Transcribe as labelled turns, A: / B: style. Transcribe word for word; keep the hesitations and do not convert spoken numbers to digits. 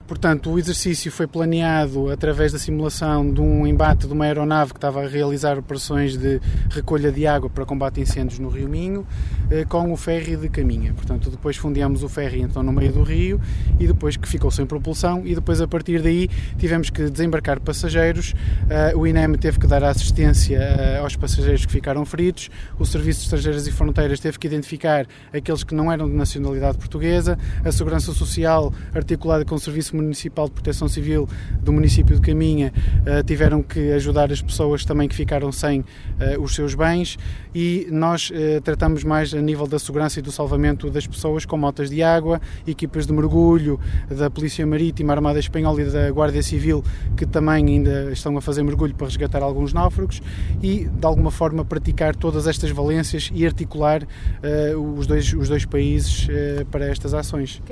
A: Portanto, o exercício foi planeado através da simulação de um embate de uma aeronave que estava a realizar operações de recolha de água para combate a incêndios no Rio Minho, com o ferry de Caminha. Portanto, depois fundeámos o ferry então no meio do rio e depois que ficou sem propulsão e depois a partir daí tivemos que desembarcar passageiros. O I N E M teve que dar assistência aos passageiros que ficaram feridos, o Serviço de Estrangeiros e Fronteiras teve que identificar aqueles que não eram de nacionalidade portuguesa, a Segurança Social, articulada com o Serviço Municipal de Proteção Civil do município de Caminha, tiveram que ajudar as pessoas também que ficaram sem os seus bens e nós tratamos mais a nível da segurança e do salvamento das pessoas com motas de água, equipas de mergulho da Polícia Marítima, Armada Espanhola e da Guarda Civil que também ainda estão a fazer mergulho para resgatar alguns náufragos e de alguma forma praticar todas estas valências e articular os dois, os dois países para estas ações.